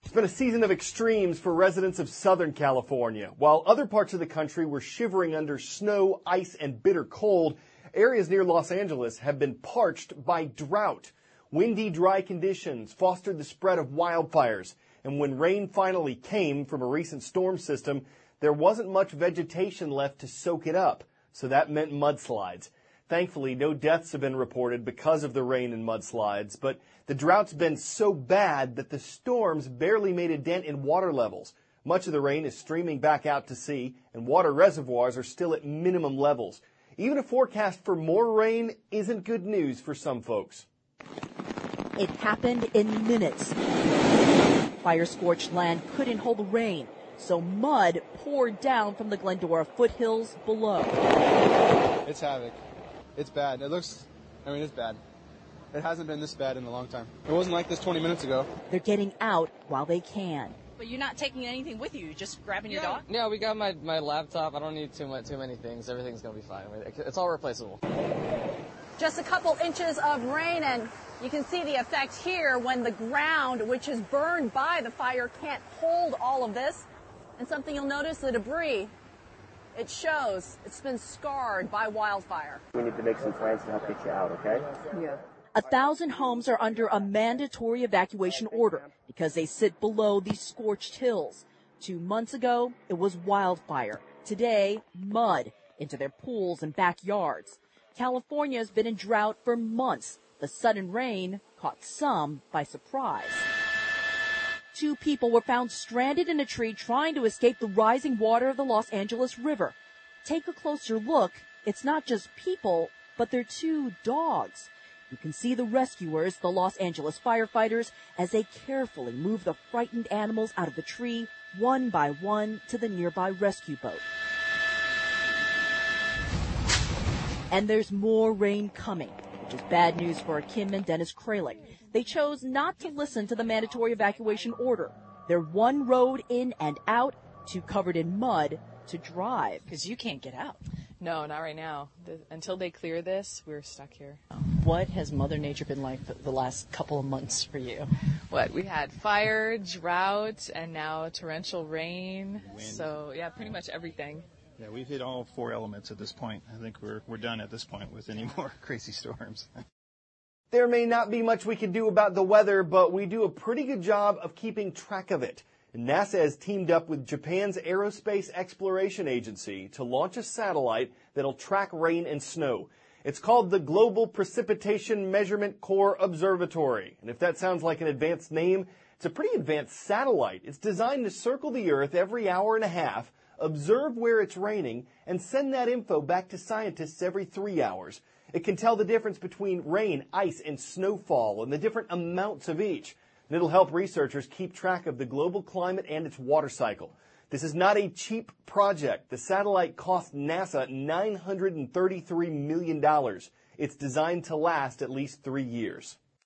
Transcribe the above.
It's been a season of extremes for residents of Southern California. While other parts of the country were shivering under snow, ice, and bitter cold, areas near Los Angeles have been parched by drought. Windy, dry conditions fostered the spread of wildfires. And when rain finally came from a recent storm system, there wasn't much vegetation left to soak it up. So that meant mudslides. Thankfully, no deaths have been reported because of the rain and mudslides, but the drought's been so bad that the storms barely made a dent in water levels. Much of the rain is streaming back out to sea, and water reservoirs are still at minimum levels. Even a forecast for more rain isn't good news for some folks. It happened in minutes. Fire-scorched land couldn't hold the rain, so mud poured down from the Glendora foothills below. It's havoc. It's bad. It's bad. It hasn't been this bad in a long time. It wasn't like this 20 minutes ago. They're getting out while they can. But you're not taking anything with you? You're just grabbing your dog? Yeah, we got my laptop. I don't need too many things. Everything's going to be fine. It's all replaceable. Just a couple inches of rain, and you can see the effect here when the ground, which is burned by the fire, can't hold all of this. And something you'll notice, the debris, it shows it's been scarred by wildfire. We need to make some plans to help get you out, okay? Yeah. 1,000 homes are under a mandatory evacuation order because they sit below these scorched hills. 2 months ago, it was wildfire. Today, mud into their pools and backyards. California has been in drought for months. The sudden rain caught some by surprise. 2 people were found stranded in a tree trying to escape the rising water of the Los Angeles River. Take a closer look. It's not just people, but they're 2 dogs. You can see the rescuers, the Los Angeles firefighters, as they carefully move the frightened animals out of the tree, one by one, to the nearby rescue boat. And there's more rain coming, which is bad news for Kim and Dennis Kralik. They chose not to listen to the mandatory evacuation order. They're 1 road in and out, 2 covered in mud to drive. Because you can't get out. No, not right now. Until they clear this, we're stuck here. What has Mother Nature been like the last couple of months for you? We had fire, drought, and now torrential rain. Wind. So, yeah, pretty much everything. Yeah, we've hit all 4 elements at this point. I think we're done at this point with any more crazy storms. There may not be much we can do about the weather, but we do a pretty good job of keeping track of it. NASA has teamed up with Japan's Aerospace Exploration Agency to launch a satellite that'll track rain and snow. It's called the Global Precipitation Measurement Corps Observatory. And if that sounds like an advanced name, it's a pretty advanced satellite. It's designed to circle the Earth every hour and a half, observe where it's raining, and send that info back to scientists every 3 hours. It can tell the difference between rain, ice, and snowfall and the different amounts of each. And it'll help researchers keep track of the global climate and its water cycle. This is not a cheap project. The satellite cost NASA $933 million. It's designed to last at least 3 years.